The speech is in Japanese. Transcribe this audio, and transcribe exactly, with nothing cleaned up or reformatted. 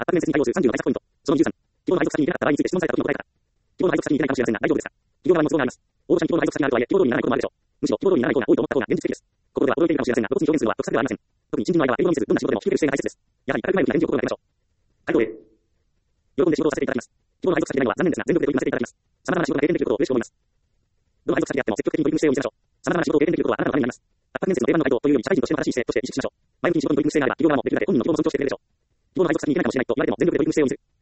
圧迫面接に対応するさんじゅうの対策ポイント。そのじゅうさん、希望の配属先に行けなかった場合について質問された時の答え方。希望の配属先に行けないかもしれませんが、大丈夫ですか？企業側も都合があります。応募者に希望の配属先があるとはいえ、希望通りにならないこともあるでしょう。むしろ、希望通りにならない方が多いと思った方が現実的です。ここでは驚いているかもしれませんが、露骨に表現するのは得策ではありません。特に新人の間は英語を見せず、どんな仕事でも引き受ける姿勢が大切です。やはり、軽く前向きな返事を心がけましょう。回答 A。喜んで仕事をさせていただきます。希望の配属先でないのは残念ですが、全力で取り組ませていただきます。様々な仕事が経験できることを嬉しく思います。どの配属先であっても積極的に取り組む姿勢を見せましょう。様々な仕事を経験できることはあなたのためになります。圧迫面接の定番の回答というより、社会人としての正しい姿勢として意識しましょう。前向きに仕事に取り組む姿勢があれば、企業側もできるだけ本人の希望の尊重してくれるでしょう。希望の配属先に行けないかもしれないと言われても、全力で取り組む姿勢を見せる。